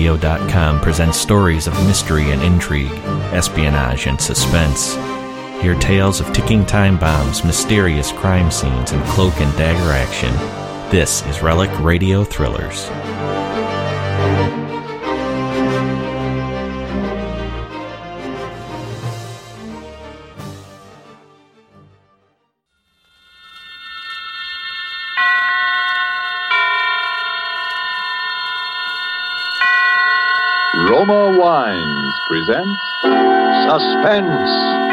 RealRadio.com presents stories of mystery and intrigue, espionage and suspense. Hear tales of ticking time bombs, mysterious crime scenes, and cloak and dagger action. This is Relic Radio Thrillers. Roma Wines presents Suspense.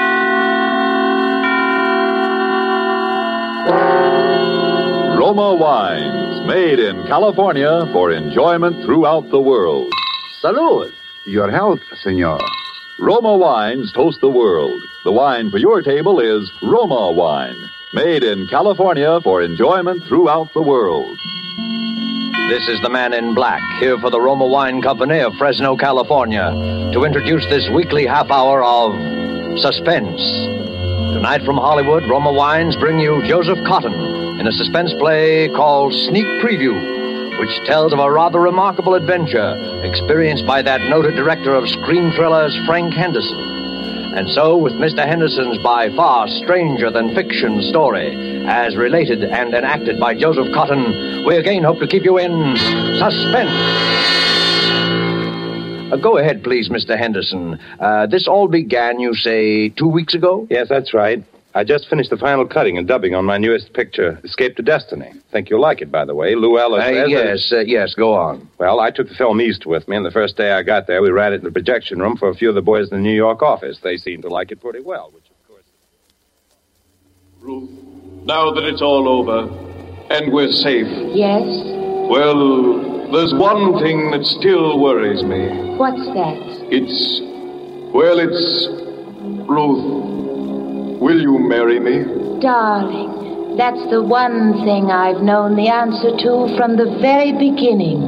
Roma Wines, made in California for enjoyment throughout the world. Salud. Your health, senor. Roma Wines toast the world. The wine for your table is Roma Wine, made in California for enjoyment throughout the world. This is the Man in Black, here for the Roma Wine Company of Fresno, California, to introduce this weekly half hour of suspense. Tonight from Hollywood, Roma Wines bring you Joseph Cotton in a suspense play called Sneak Preview, which tells of a rather remarkable adventure experienced by that noted director of screen thrillers, Frank Henderson. And so, with Mr. Henderson's by far stranger-than-fiction story, as related and enacted by Joseph Cotton, we again hope to keep you in suspense. Go ahead, please, Mr. Henderson. This all began, you say, 2 weeks ago? Yes, that's right. I just finished the final cutting and dubbing on my newest picture, Escape to Destiny. Think you'll like it, by the way. Lou Ellis says... Yes, go on. Well, I took the film east with me, and the first day I got there, we ran it in the projection room for a few of the boys in the New York office. They seemed to like it pretty well, which, of course... Ruth, now that it's all over, and we're safe... Yes? Well, there's one thing that still worries me. What's that? It's... Ruth... Will you marry me? Darling, that's the one thing I've known the answer to from the very beginning.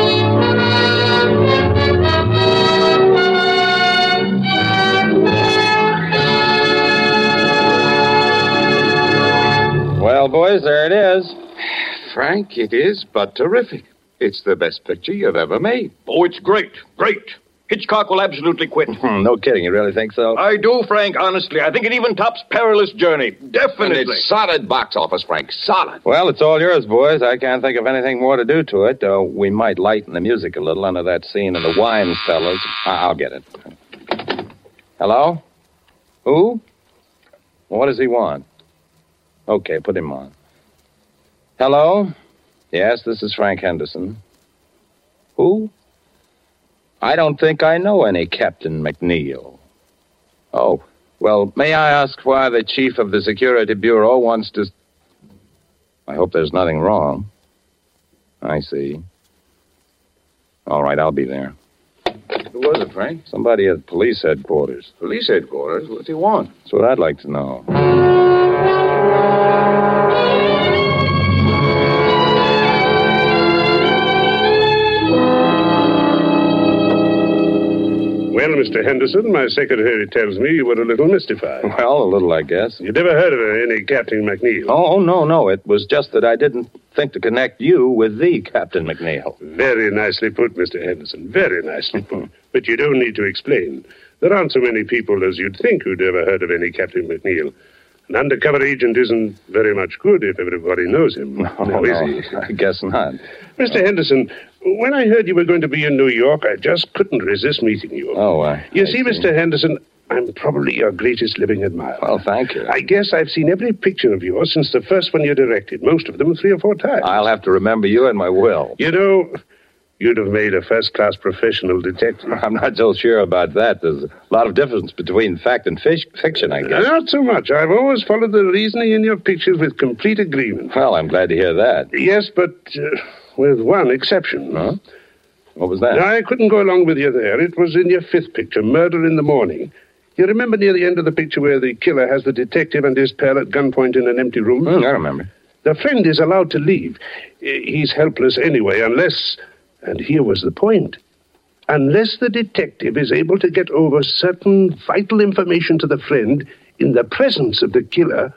Well, boys, there it is. Frank, it is but terrific. It's the best picture you've ever made. Oh, it's great. Hitchcock will absolutely quit. No kidding, you really think so? I do, Frank, honestly. I think it even tops Perilous Journey. Definitely. And it's solid box office, Frank. Solid. Well, it's all yours, boys. I can't think of anything more to do to it. We might lighten the music a little under that scene of the wine cellars. I'll get it. Hello? Who? What does he want? Okay, put him on. Hello? Yes, this is Frank Henderson. Who? I don't think I know any Captain McNeil. Oh, well, may I ask why the chief of the Security Bureau wants to... I hope there's nothing wrong. I see. All right, I'll be there. Who was it, Frank? Somebody at police headquarters. Police headquarters? What's he want? That's what I'd like to know. Well, Mr. Henderson, my secretary tells me you were a little mystified. Well, a little, I guess. You never heard of any Captain McNeil? Oh, no. It was just that I didn't think to connect you with the Captain McNeil. Very nicely put, Mr. Henderson. Very nicely put. But you don't need to explain. There aren't so many people as you'd think who'd ever heard of any Captain McNeil. An undercover agent isn't very much good if everybody knows him. No, is he? I guess not. Mr. Henderson, when I heard you were going to be in New York, I just couldn't resist meeting you. You see, Mr. Henderson, I'm probably your greatest living admirer. Well, thank you. I guess I've seen every picture of yours since the first one you directed, most of them 3 or 4 times. I'll have to remember you in my will. You know, you'd have made a first-class professional detective. I'm not so sure about that. There's a lot of difference between fact and fiction, I guess. Not so much. I've always followed the reasoning in your pictures with complete agreement. Well, I'm glad to hear that. Yes, but with one exception. Huh? What was that? I couldn't go along with you there. It was in your 5th picture, Murder in the Morning. You remember near the end of the picture where the killer has the detective and his pal at gunpoint in an empty room? I remember. The friend is allowed to leave. He's helpless anyway, unless... And here was the point. Unless the detective is able to get over certain vital information to the friend in the presence of the killer,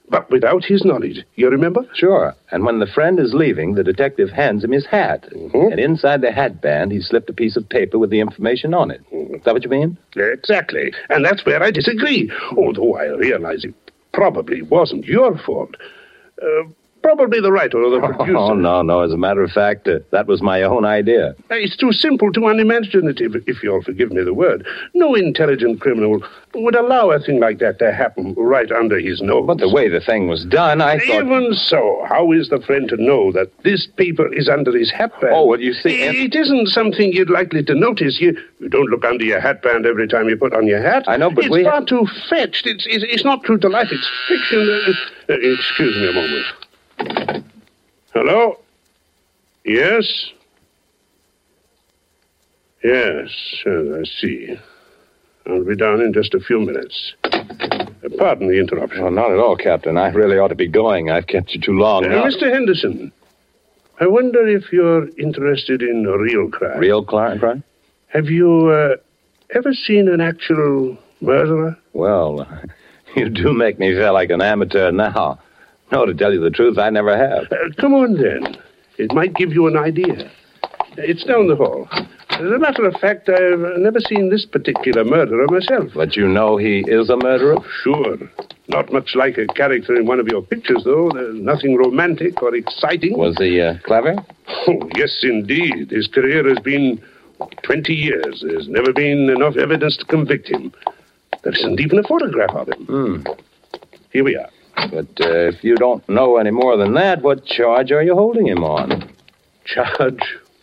but without his knowledge. You remember? Sure. And when the friend is leaving, the detective hands him his hat. Mhm. And inside the hat band, he slipped a piece of paper with the information on it. Is that what you mean? Exactly. And that's where I disagree, although I realize it probably wasn't your fault. Probably the writer or the producer. Oh, no. As a matter of fact, that was my own idea. It's too simple, too unimaginative, if you'll forgive me the word. No intelligent criminal would allow a thing like that to happen right under his nose. But the way the thing was done, I thought... Even so, how is the friend to know that this paper is under his hatband? Oh, well, you see... It isn't something you're likely to notice. You don't look under your hatband every time you put on your hat. I know, but it's far too fetched. It's not true to life. It's fiction. Excuse me a moment. Hello? Yes? Yes, I see. I'll be down in just a few minutes. Pardon the interruption. Oh, not at all, Captain. I really ought to be going. I've kept you too long now. Mr. Henderson, I wonder if you're interested in real crime. Real crime? Have you ever seen an actual murderer? Well, you do make me feel like an amateur now. No, to tell you the truth, I never have. Come on, then. It might give you an idea. It's down the hall. As a matter of fact, I've never seen this particular murderer myself. But you know he is a murderer? Sure. Not much like a character in one of your pictures, though. There's nothing romantic or exciting. Was he clever? Oh, yes, indeed. His career has been 20 years. There's never been enough evidence to convict him. There isn't even a photograph of him. Here we are. But if you don't know any more than that, what charge are you holding him on? Charge?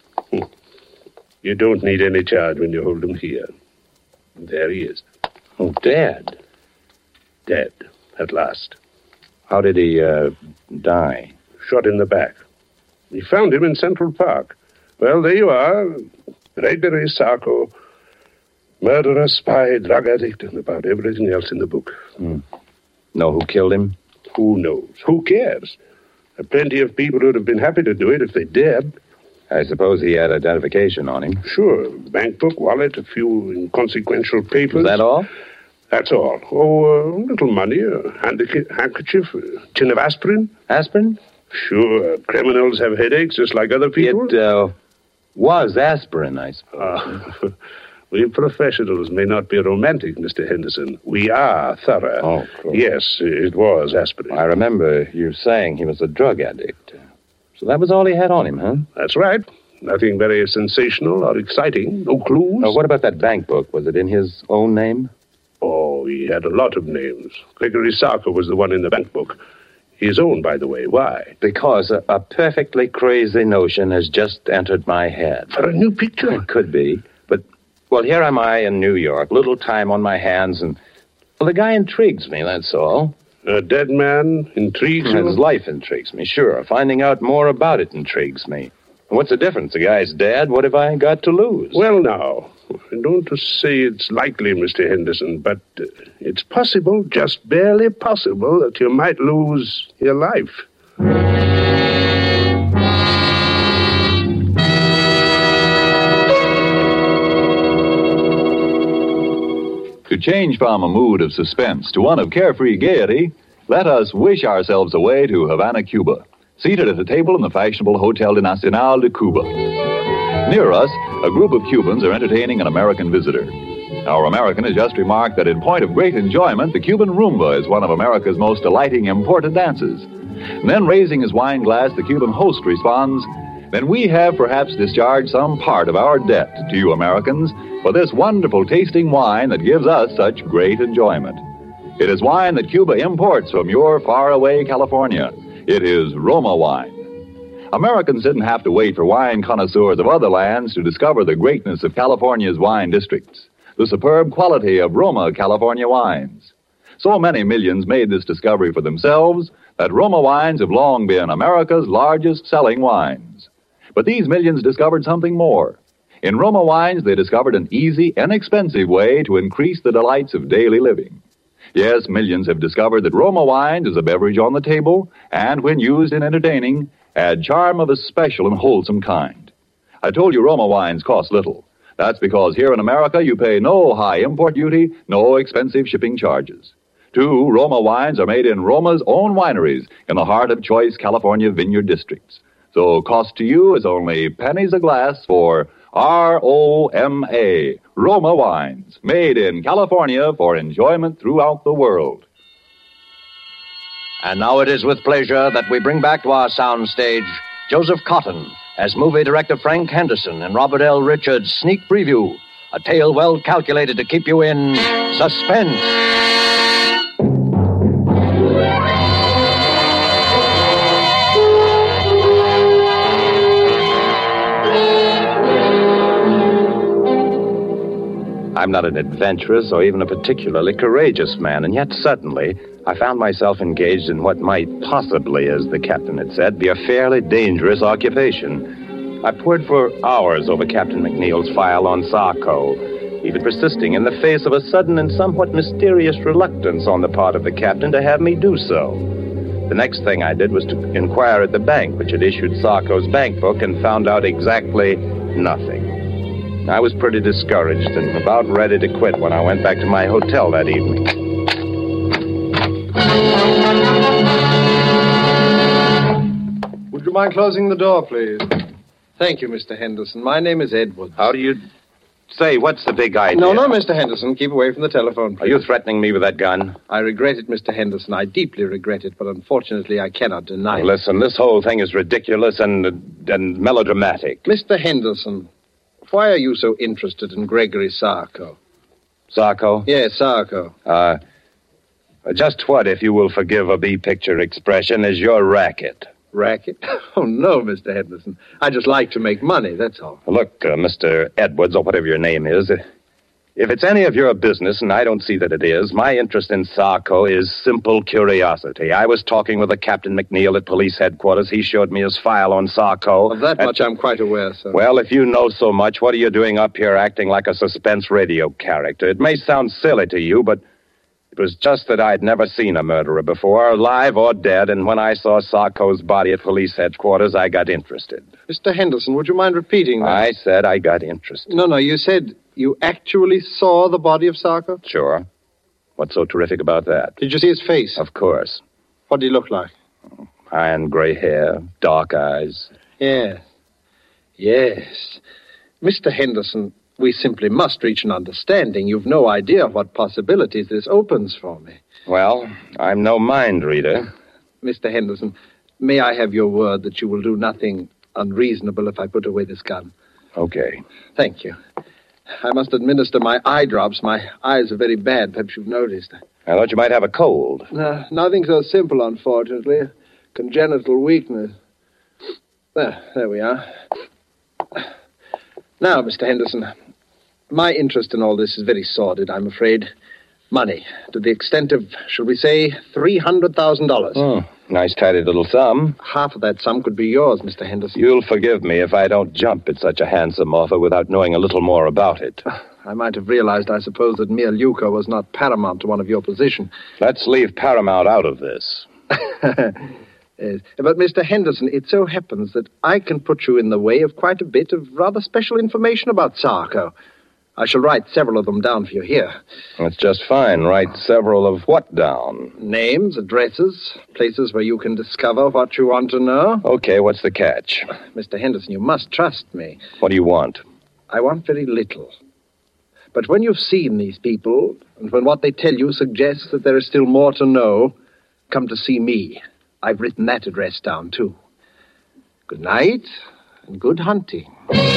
You don't need any charge when you hold him here. There he is. Oh, dead. Dead, at last. How did he die? Shot in the back. We found him in Central Park. Well, there you are. Rayberry Sarko. Murderer, spy, drug addict, and about everything else in the book. Know who killed him? Who knows? Who cares? There are plenty of people who'd have been happy to do it if they dared. I suppose he had identification on him. Sure. Bank book, wallet, a few inconsequential papers. Is that all? That's all. Oh, a little money, a handkerchief, a tin of aspirin. Aspirin? Sure. Criminals have headaches just like other people. It was aspirin, I suppose. We professionals may not be romantic, Mr. Henderson. We are thorough. Oh, cool. Yes, it was aspirin. I remember you saying he was a drug addict. So that was all he had on him, huh? That's right. Nothing very sensational or exciting. No clues. What about that bank book? Was it in his own name? Oh, he had a lot of names. Gregory Sarko was the one in the bank book. His own, by the way. Why? Because a perfectly crazy notion has just entered my head. For a new picture? It could be. But, well, here am I in New York. Little time on my hands, and, well, the guy intrigues me, that's all. A dead man intrigues you? His life intrigues me, sure. Finding out more about it intrigues me. What's the difference? The guy's dead. What have I got to lose? Well, now, I don't want to say it's likely, Mr. Henderson, but it's possible, just barely possible, that you might lose your life. To change from a mood of suspense to one of carefree gaiety, let us wish ourselves away to Havana, Cuba, seated at a table in the fashionable Hotel de Nacional de Cuba. Near us, a group of Cubans are entertaining an American visitor. Our American has just remarked that in point of great enjoyment, the Cuban rumba is one of America's most delighting imported dances. And then, raising his wine glass, the Cuban host responds, "Then we have perhaps discharged some part of our debt to you Americans for this wonderful tasting wine that gives us such great enjoyment. It is wine that Cuba imports from your faraway California. It is Roma wine." Americans didn't have to wait for wine connoisseurs of other lands to discover the greatness of California's wine districts, the superb quality of Roma California wines. So many millions made this discovery for themselves that Roma wines have long been America's largest selling wines. But these millions discovered something more. In Roma wines, they discovered an easy, inexpensive way to increase the delights of daily living. Yes, millions have discovered that Roma wines is a beverage on the table, and when used in entertaining, add charm of a special and wholesome kind. I told you Roma wines cost little. That's because here in America you pay no high import duty, no expensive shipping charges. too, Roma wines are made in Roma's own wineries in the heart of choice California vineyard districts. So cost to you is only pennies a glass for ROMA, Roma wines, made in California for enjoyment throughout the world. And now it is with pleasure that we bring back to our soundstage Joseph Cotton as movie director Frank Henderson and Robert L. Richards' sneak preview, a tale well calculated to keep you in suspense. I'm not an adventurous or even a particularly courageous man, and yet suddenly I found myself engaged in what might possibly, as the captain had said, be a fairly dangerous occupation. I pored for hours over Captain McNeil's file on Sarko, even persisting in the face of a sudden and somewhat mysterious reluctance on the part of the captain to have me do so. The next thing I did was to inquire at the bank, which had issued Sarko's bank book, and found out exactly nothing. I was pretty discouraged and about ready to quit when I went back to my hotel that evening. Would you mind closing the door, please? Thank you, Mr. Henderson. My name is Edwards. How do you say? What's the big idea? No, Mr. Henderson. Keep away from the telephone, please. Are you threatening me with that gun? I regret it, Mr. Henderson. I deeply regret it, but unfortunately I cannot deny it. Listen, this whole thing is ridiculous and melodramatic. Mr. Henderson, why are you so interested in Gregory Sarko? Sarko? Yes, Sarko. Just what, if you will forgive a B-picture expression, is your racket? Racket? Oh, no, Mr. Henderson. I just like to make money, that's all. Look, Mr. Edwards, or whatever your name is, if it's any of your business, and I don't see that it is, my interest in Sarko is simple curiosity. I was talking with a Captain McNeil at police headquarters. He showed me his file on Sarko. Of that much I'm quite aware, sir. Well, if you know so much, what are you doing up here acting like a suspense radio character? It may sound silly to you, but it was just that I'd never seen a murderer before, alive or dead, and when I saw Sarko's body at police headquarters, I got interested. Mr. Henderson, would you mind repeating that? I said I got interested. No, you said you actually saw the body of Sarko? Sure. What's so terrific about that? Did you see his face? Of course. What did he look like? Iron gray hair, dark eyes. Yes. Mr. Henderson, we simply must reach an understanding. You've no idea what possibilities this opens for me. Well, I'm no mind reader. Mr. Henderson, may I have your word that you will do nothing unreasonable if I put away this gun? Okay. Thank you. I must administer my eye drops. My eyes are very bad. Perhaps you've noticed. I thought you might have a cold. No, nothing so simple, unfortunately. Congenital weakness. There we are. Now, Mr. Henderson, my interest in all this is very sordid, I'm afraid. Money, to the extent of, shall we say, $300,000. Oh, nice tidy little sum. Half of that sum could be yours, Mr. Henderson. You'll forgive me if I don't jump at such a handsome offer without knowing a little more about it. I might have realized, I suppose, that mere lucre was not paramount to one of your position. Let's leave paramount out of this. Yes. But, Mr. Henderson, it so happens that I can put you in the way of quite a bit of rather special information about Sarko. I shall write several of them down for you here. That's just fine. Write several of what down? Names, addresses, places where you can discover what you want to know. Okay, what's the catch? Mr. Henderson, you must trust me. What do you want? I want very little. But when you've seen these people, and when what they tell you suggests that there is still more to know, come to see me. I've written that address down, too. Good night, and good hunting.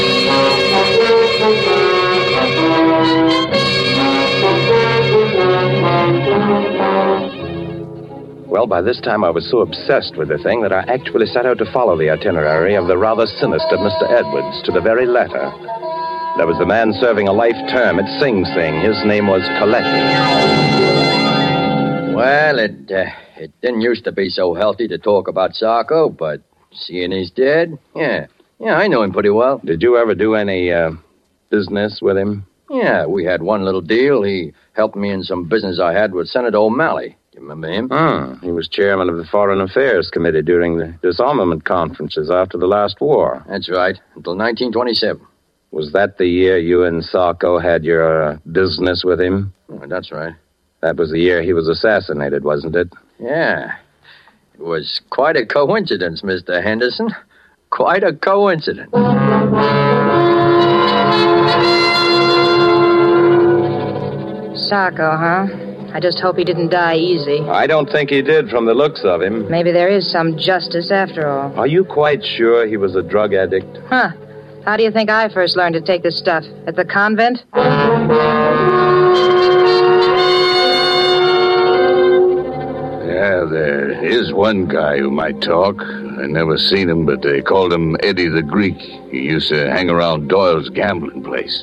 Well, by this time I was so obsessed with the thing that I actually set out to follow the itinerary of the rather sinister Mr. Edwards to the very letter. There was the man serving a life term at Sing Sing. His name was Coletti. Well, it didn't used to be so healthy to talk about Sarko, but seeing he's dead, yeah, I know him pretty well. Did you ever do any business with him? Yeah, we had one little deal. He helped me in some business I had with Senator O'Malley. You remember him? He was chairman of the Foreign Affairs Committee during the disarmament conferences after the last war. That's right, until 1927. Was that the year you and Sarko had your business with him? Oh, that's right. That was the year he was assassinated, wasn't it? Yeah. It was quite a coincidence, Mr. Henderson. Quite a coincidence. Sarko, huh? I just hope he didn't die easy. I don't think he did from the looks of him. Maybe there is some justice after all. Are you quite sure he was a drug addict? Huh. How do you think I first learned to take this stuff? At the convent? Yeah, there is one guy who might talk. I never seen him, but they called him Eddie the Greek. He used to hang around Doyle's gambling place.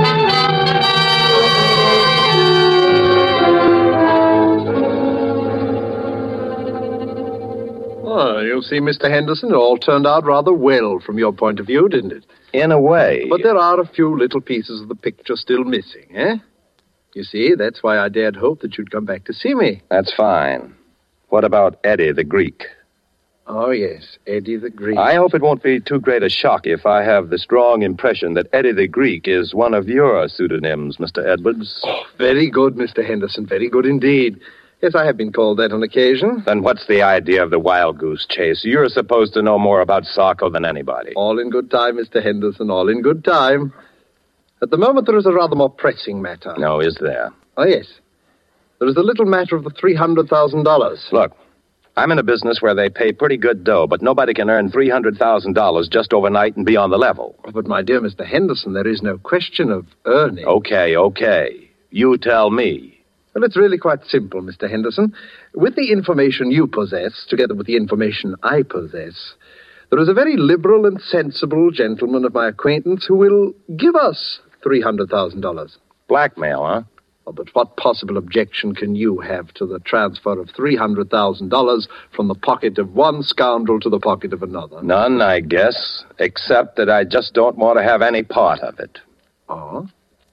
Oh, you see, Mr. Henderson, it all turned out rather well from your point of view, didn't it? In a way. But there are a few little pieces of the picture still missing, eh? You see, that's why I dared hope that you'd come back to see me. That's fine. What about Eddie the Greek? Oh, yes, Eddie the Greek. I hope it won't be too great a shock if I have the strong impression that Eddie the Greek is one of your pseudonyms, Mr. Edwards. Oh, very good, Mr. Henderson, very good indeed. Yes, I have been called that on occasion. Then what's the idea of the wild goose chase? You're supposed to know more about Sarko than anybody. All in good time, Mr. Henderson, all in good time. At the moment, there is a rather more pressing matter. No, is there? Oh, yes. There is the little matter of the $300,000. Look, I'm in a business where they pay pretty good dough, but nobody can earn $300,000 just overnight and be on the level. Oh, but, my dear Mr. Henderson, there is no question of earning. Okay. You tell me. Well, it's really quite simple, Mr. Henderson. With the information you possess, together with the information I possess, there is a very liberal and sensible gentleman of my acquaintance who will give us $300,000. Blackmail, huh? Oh, but what possible objection can you have to the transfer of $300,000 from the pocket of one scoundrel to the pocket of another? None, I guess, except that I just don't want to have any part of it. Oh?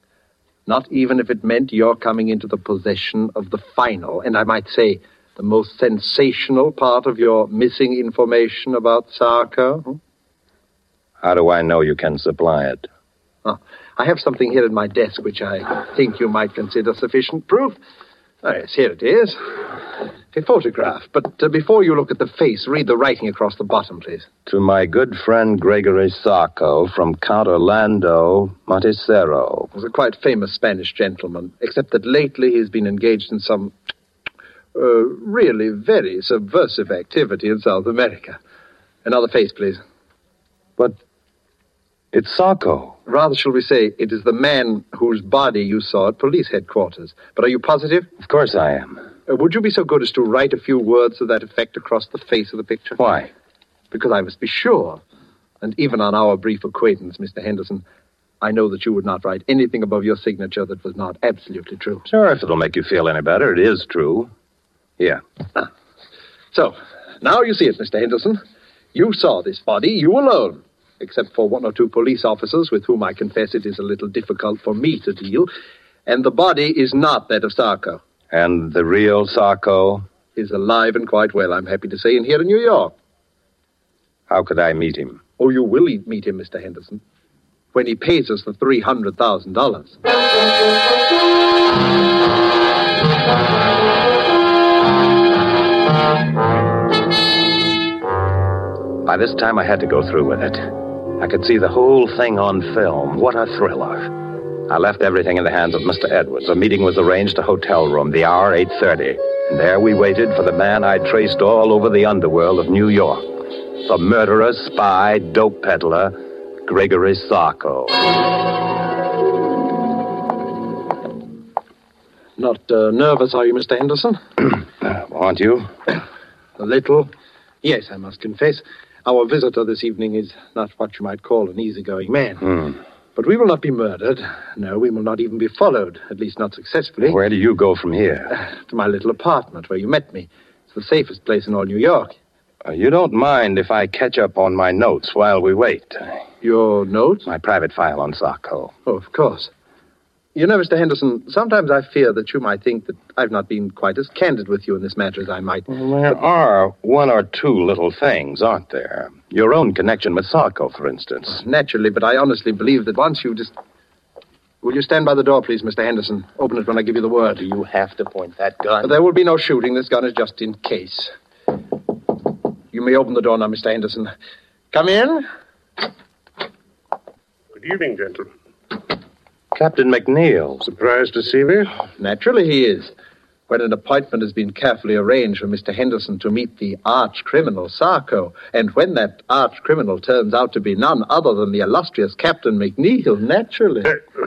Not even if it meant your coming into the possession of the final, and I might say the most sensational part of your missing information about Sarko? How do I know you can supply it? Oh, I have something here at my desk which I think you might consider sufficient proof. Oh, yes, here it is. A photograph. But before you look at the face, read the writing across the bottom, please. To my good friend Gregory Sarko from Count Orlando Montecero. He was a quite famous Spanish gentleman, except that lately he's been engaged in some really very subversive activity in South America. Another face, please. But it's Sarko. Rather, shall we say, it is the man whose body you saw at police headquarters. But are you positive? Of course I am. Would you be so good as to write a few words to that effect across the face of the picture? Why? Because I must be sure. And even on our brief acquaintance, Mr. Henderson, I know that you would not write anything above your signature that was not absolutely true. Sure, if it'll make you feel any better, it is true. Here. So, now you see it, Mr. Henderson. You saw this body, you alone, except for one or two police officers with whom I confess it is a little difficult for me to deal. And the body is not that of Sarko. And the real Sarko? Is alive and quite well, I'm happy to say, and here in New York. How could I meet him? Oh, you will meet him, Mr. Henderson, when he pays us the $300,000. By this time, I had to go through with it. I could see the whole thing on film. What a thriller. I left everything in the hands of Mr. Edwards. A meeting was arranged, a hotel room, the hour 8:30. And there we waited for the man I'd traced all over the underworld of New York. The murderer, spy, dope peddler, Gregory Sarko. Not nervous, are you, Mr. Henderson? Aren't you? A little. Yes, I must confess. Our visitor this evening is not what you might call an easygoing man. But we will not be murdered. No, we will not even be followed, at least not successfully. Where do you go from here? To my little apartment where you met me. It's the safest place in all New York. You don't mind if I catch up on my notes while we wait? Your notes? My private file on Sarko. Oh, of course. You know, Mr. Henderson, sometimes I fear that you might think that I've not been quite as candid with you in this matter as I might. Well, there are one or two little things, aren't there? Your own connection with Sarko, for instance. Naturally, but I honestly believe that once you Will you stand by the door, please, Mr. Henderson? Open it when I give you the word. Do you have to point that gun? There will be no shooting. This gun is just in case. You may open the door now, Mr. Henderson. Come in. Good evening, gentlemen. Captain McNeil. Surprised to see me? Naturally he is. When an appointment has been carefully arranged for Mr. Henderson to meet the arch-criminal Sarko, and when that arch-criminal turns out to be none other than the illustrious Captain McNeil, naturally.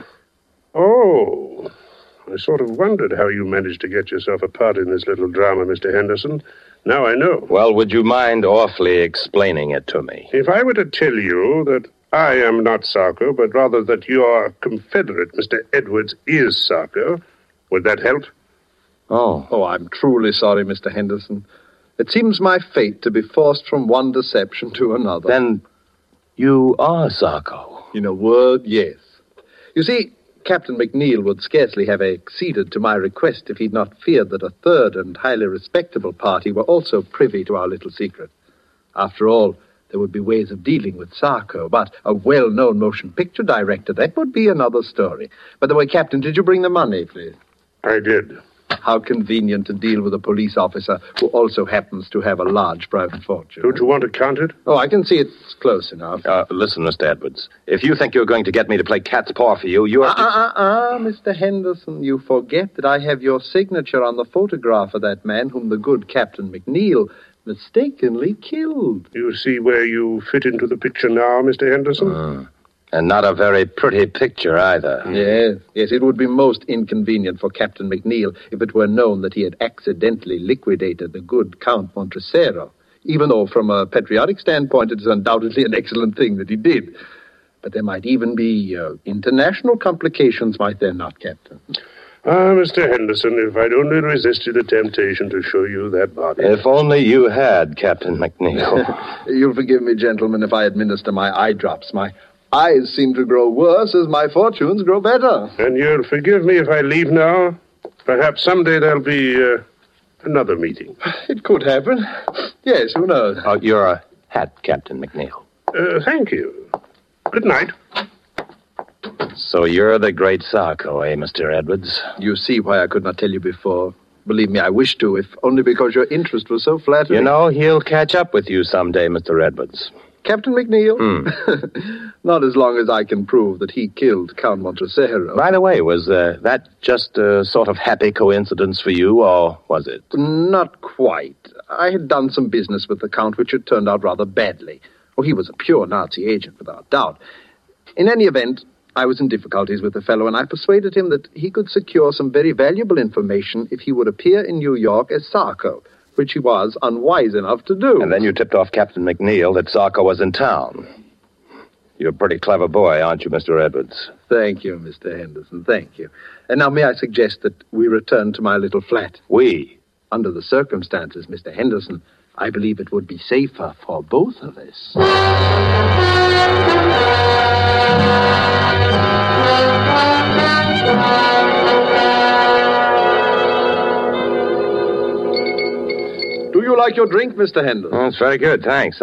Oh, I sort of wondered how you managed to get yourself a part in this little drama, Mr. Henderson. Now I know. Well, would you mind awfully explaining it to me? If I were to tell you that I am not Sarko, but rather that your confederate, Mr. Edwards, is Sarko, would that help? Oh, I'm truly sorry, Mr. Henderson. It seems my fate to be forced from one deception to another. Then you are Sarko. In a word, yes. You see, Captain McNeil would scarcely have acceded to my request if he'd not feared that a third and highly respectable party were also privy to our little secret. After all, there would be ways of dealing with Sarko, but a well-known motion picture director, that would be another story. By the way, Captain, did you bring the money, please? I did. How convenient to deal with a police officer who also happens to have a large private fortune. Don't you want to count it? Oh, I can see it's close enough. Listen, Mr. Edwards, if you think you're going to get me to play cat's paw for you, you're... Mr. Henderson, you forget that I have your signature on the photograph of that man whom the good Captain McNeil mistakenly killed. You see where you fit into the picture now, Mr. Henderson? And not a very pretty picture either. Yes, it would be most inconvenient for Captain McNeil if it were known that he had accidentally liquidated the good Count Montresero, even though from a patriotic standpoint it is undoubtedly an excellent thing that he did. But there might even be international complications, might there not, Captain? Mr. Henderson, if I'd only resisted the temptation to show you that body. If only you had, Captain McNeil. You'll forgive me, gentlemen, if I administer my eye drops. My eyes seem to grow worse as my fortunes grow better. And you'll forgive me if I leave now? Perhaps someday there'll be another meeting. It could happen. Yes, who knows? Oh, your hat, Captain McNeil. Thank you. Good night. So you're the great Sarko, eh, Mr. Edwards? You see why I could not tell you before. Believe me, I wish to, if only because your interest was so flattering. You know, he'll catch up with you someday, Mr. Edwards. Captain McNeil? Not as long as I can prove that he killed Count Montresero. By the way, was that just a sort of happy coincidence for you, or was it? Not quite. I had done some business with the Count, which had turned out rather badly. Oh, he was a pure Nazi agent, without doubt. In any event, I was in difficulties with the fellow, and I persuaded him that he could secure some very valuable information if he would appear in New York as Sarko, which he was unwise enough to do. And then you tipped off Captain McNeil that Sarko was in town. You're a pretty clever boy, aren't you, Mr. Edwards? Thank you, Mr. Henderson, thank you. And now may I suggest that we return to my little flat? We? Under the circumstances, Mr. Henderson, I believe it would be safer for both of us. Do you like your drink, Mr. Henderson? Oh, it's very good, thanks.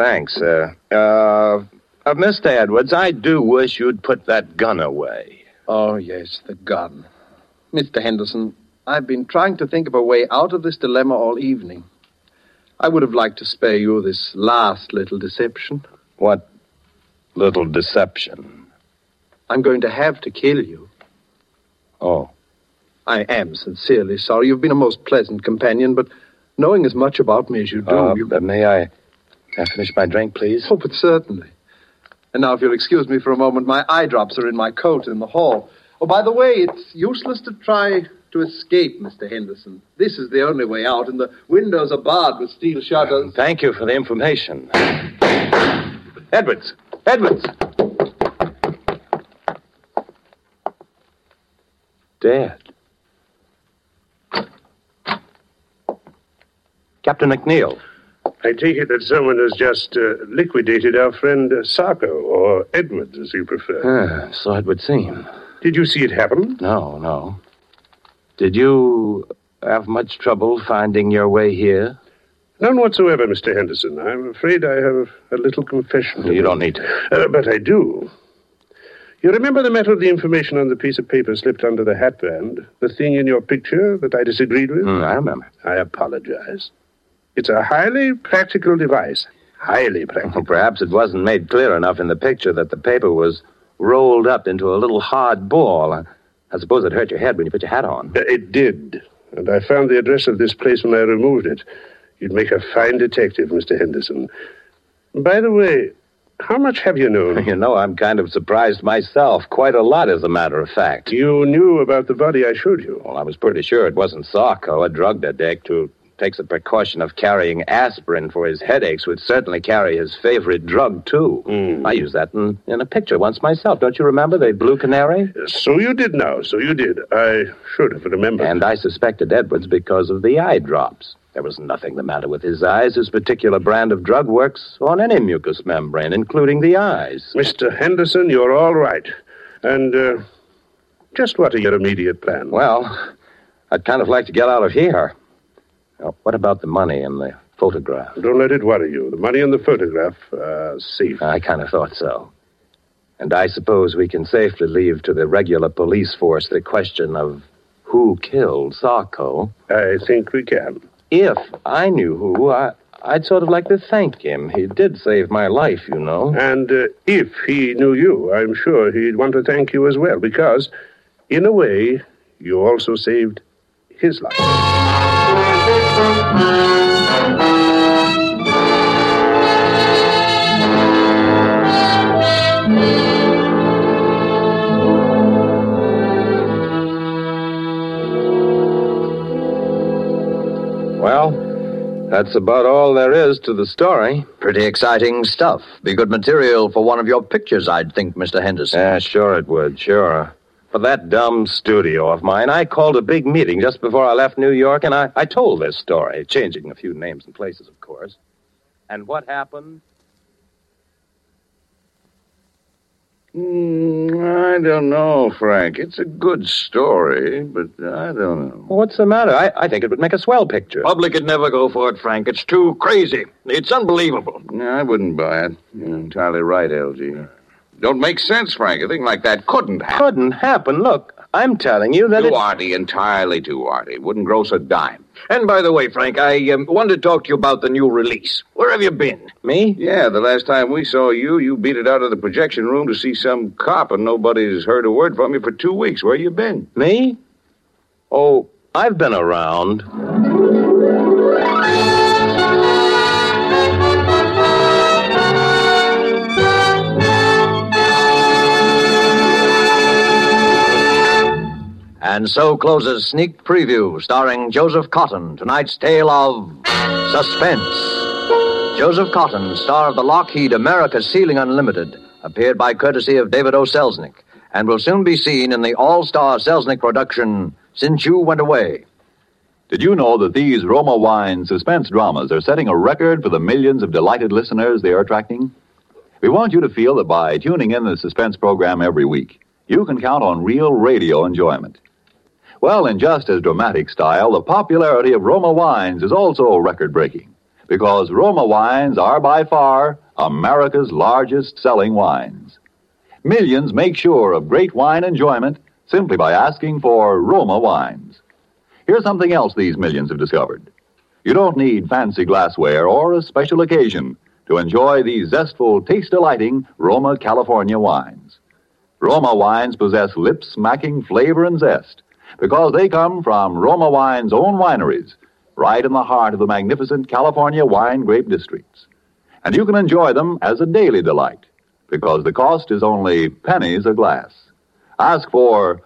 Mr. Edwards, I do wish you'd put that gun away. Oh, yes, the gun. Mr. Henderson, I've been trying to think of a way out of this dilemma all evening. I would have liked to spare you this last little deception. What little deception? I'm going to have to kill you. Oh. I am sincerely sorry. You've been a most pleasant companion, but knowing as much about me as you do... May I finish my drink, please? Oh, but certainly. And now, if you'll excuse me for a moment, my eye drops are in my coat in the hall. Oh, by the way, it's useless to try to escape, Mr. Henderson. This is the only way out, and the windows are barred with steel shutters. Thank you for the information. Edwards! Edwards! Dead. Captain McNeil. I take it that someone has just liquidated our friend Sarko, or Edwards, as you prefer. So it would seem. Did you see it happen? No. Did you have much trouble finding your way here? None whatsoever, Mr. Henderson. I'm afraid I have a little confession. You don't need to. But I do. You remember the matter of the information on the piece of paper slipped under the hatband? The thing in your picture that I disagreed with? I remember. I apologize. It's a highly practical device. Highly practical. Well, perhaps it wasn't made clear enough in the picture that the paper was rolled up into a little hard ball. I suppose it hurt your head when you put your hat on. It did. And I found the address of this place when I removed it. You'd make a fine detective, Mr. Henderson. By the way, how much have you known? You know, I'm kind of surprised myself. Quite a lot, as a matter of fact. You knew about the body I showed you? Well, I was pretty sure it wasn't Sarko, a drug addict who takes the precaution of carrying aspirin for his headaches, would certainly carry his favorite drug, too. I used that in a picture once myself. Don't you remember the Blue Canary? So you did now. So you did. I should have remembered. And I suspected Edwards because of the eye drops. There was nothing the matter with his eyes. His particular brand of drug works on any mucous membrane, including the eyes. Mr. Henderson, you're all right. And just what are your immediate plans? Well, I'd kind of like to get out of here. Now, what about the money and the photograph? Don't let it worry you. The money and the photograph are safe. I kind of thought so. And I suppose we can safely leave to the regular police force the question of who killed Sarko. I think we can. If I knew who, I'd sort of like to thank him. He did save my life, you know. And if he knew you, I'm sure he'd want to thank you as well, because, in a way, you also saved his life. Well, that's about all there is to the story. Pretty exciting stuff. Be good material for one of your pictures, I'd think, Mr. Henderson. Yeah, sure it would, sure. For that dumb studio of mine, I called a big meeting just before I left New York, and I told this story, changing a few names and places, of course. And what happened? I don't know, Frank. It's a good story, but I don't know. What's the matter? I think it would make a swell picture. Public would never go for it, Frank. It's too crazy. It's unbelievable. No, I wouldn't buy it. You're entirely right, LG. Don't make sense, Frank. A thing like that couldn't happen. Couldn't happen? Look, I'm telling you that Too arty, entirely too arty. Wouldn't gross a dime. And by the way, Frank, I wanted to talk to you about the new release. Where have you been? Me? Yeah, the last time we saw you, you beat it out of the projection room to see some cop, and nobody's heard a word from you for 2 weeks. Where you been? Me? Oh, I've been around. And so closes Sneak Preview, starring Joseph Cotton, tonight's tale of suspense. Joseph Cotton, star of the Lockheed America Ceiling Unlimited, appeared by courtesy of David O. Selznick, and will soon be seen in the all-star Selznick production, Since You Went Away. Did you know that these Roma Wine suspense dramas are setting a record for the millions of delighted listeners they are attracting? We want you to feel that by tuning in the suspense program every week, you can count on real radio enjoyment. Well, in just as dramatic style, the popularity of Roma wines is also record-breaking, because Roma wines are by far America's largest selling wines. Millions make sure of great wine enjoyment simply by asking for Roma wines. Here's something else these millions have discovered. You don't need fancy glassware or a special occasion to enjoy these zestful, taste-delighting Roma California wines. Roma wines possess lip-smacking flavor and zest because they come from Roma Wine's own wineries, right in the heart of the magnificent California wine grape districts. And you can enjoy them as a daily delight because the cost is only pennies a glass. Ask for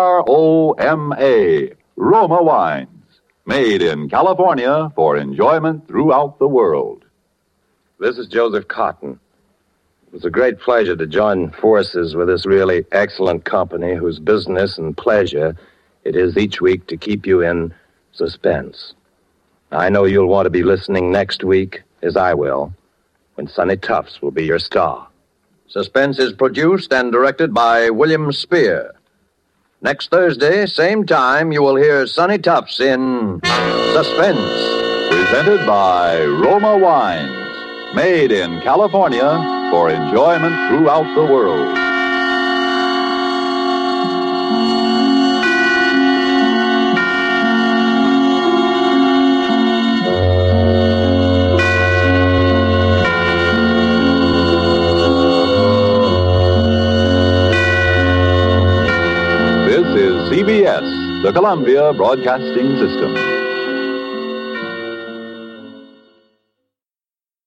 R-O-M-A, Roma Wines, made in California for enjoyment throughout the world. This is Joseph Cotton. It was a great pleasure to join forces with this really excellent company whose business and pleasure it is each week to keep you in suspense. I know you'll want to be listening next week, as I will, when Sonny Tufts will be your star. Suspense is produced and directed by William Spear. Next Thursday, same time, you will hear Sonny Tufts in Suspense. Presented by Roma Wines, made in California for enjoyment throughout the world. CBS, the Columbia Broadcasting System.